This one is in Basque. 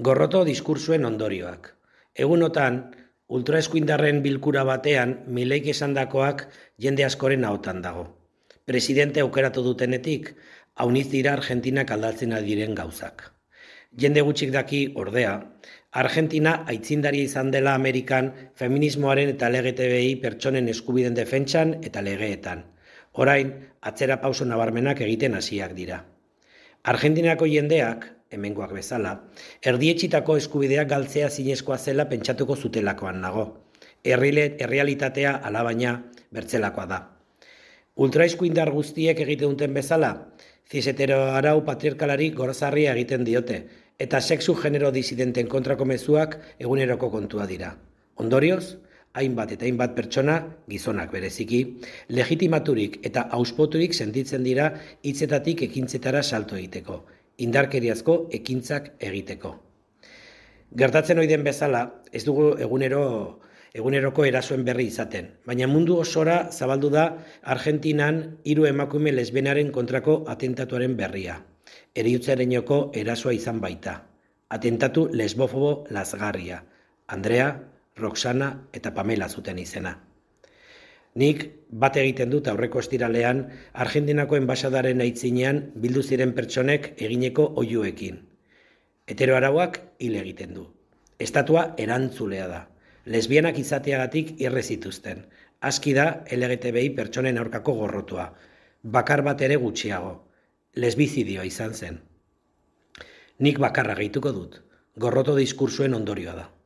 Gorroto diskursuen ondorioak. Egunotan, ultraeskuindarren bilkura batean Mileik esandakoak jende askoren ahotan dago. Presidente aukeratu dutenetik, hauniz dira Argentinak aldatzen ari diren gauzak. Jende gutxik daki, ordea, Argentina aitzindaria izan dela Amerikan feminismoaren eta LGTBI pertsonen eskubiden defentsan eta legeetan. Orain, atzera pauso nabarmenak egiten hasiak dira. Argentinako jendeak, hemengoak bezala, erdietsitako eskubideak galtzea zinezkoa zela pentsatuko zutelakoan nago. Errealitatea alabaina bertzelakoa da. Ultraeskuindar guztiek egiten duten bezala, zisetero arau patriarkalari gorazarria egiten diote, eta sexu genero disidenten kontrako mezuak eguneroko kontua dira. Ondorioz, hainbat eta hainbat pertsona, gizonak bereziki, legitimaturik eta auspoturik sentitzen dira hitzetatik ekintzetara salto egiteko, indarkeriazko ekintzak egiteko. Gertatzen ohi den bezala, ez dugu eguneroko erasoen berri izaten, baina mundu osora zabaldu da Argentinan 3 emakume lesbianaren kontrako atentatuaren berria. Heriotzareneko erasoa izan baita. Atentatu lesbofobo lazgarria. Andrea, Roxana eta Pamela zuten izena. Nik bat egiten dut aurreko ostiralean Argentinako enbaxadaren aitzinean bildu ziren pertsonek egineko oihuekin. Heteroarauak hil egiten du. Estatua erantzulea da. Lesbianak izateagatik irre zituzten. Aski da LGTBI pertsonen aurkako gorrotua. Bakar bat ere gutxiago. Lesbizidioa izan zen. Nik bakarra gehituko dut. Gorroto diskursuen ondorioa da.